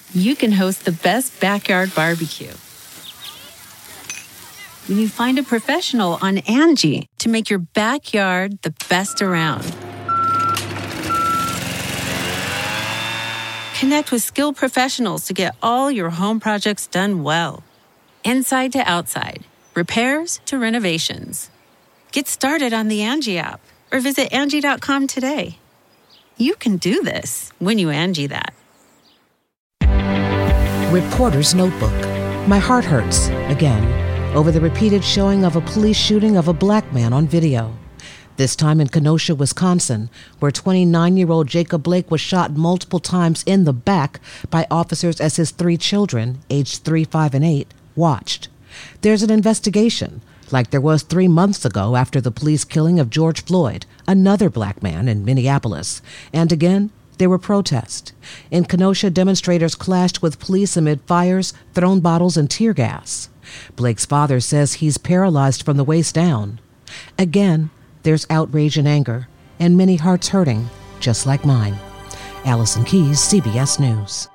you can host the best backyard barbecue. When you find a professional on Angie to make your backyard the best around. Connect with skilled professionals to get all your home projects done well. Inside to outside, repairs to renovations. Get started on the Angie app or visit Angie.com today. You can do this when you Angie that. Reporter's Notebook. My heart hurts, again, over the repeated showing of a police shooting of a black man on video. This time in Kenosha, Wisconsin, where 29-year-old Jacob Blake was shot multiple times in the back by officers as his 3 children, aged 3, 5, and 8, watched. There's an investigation, like there was 3 months ago after the police killing of George Floyd, another black man in Minneapolis. And again, there were protests. In Kenosha, demonstrators clashed with police amid fires, thrown bottles, and tear gas. Blake's father says he's paralyzed from the waist down. Again, there's outrage and anger, and many hearts hurting, just like mine. Allison Keyes, CBS News.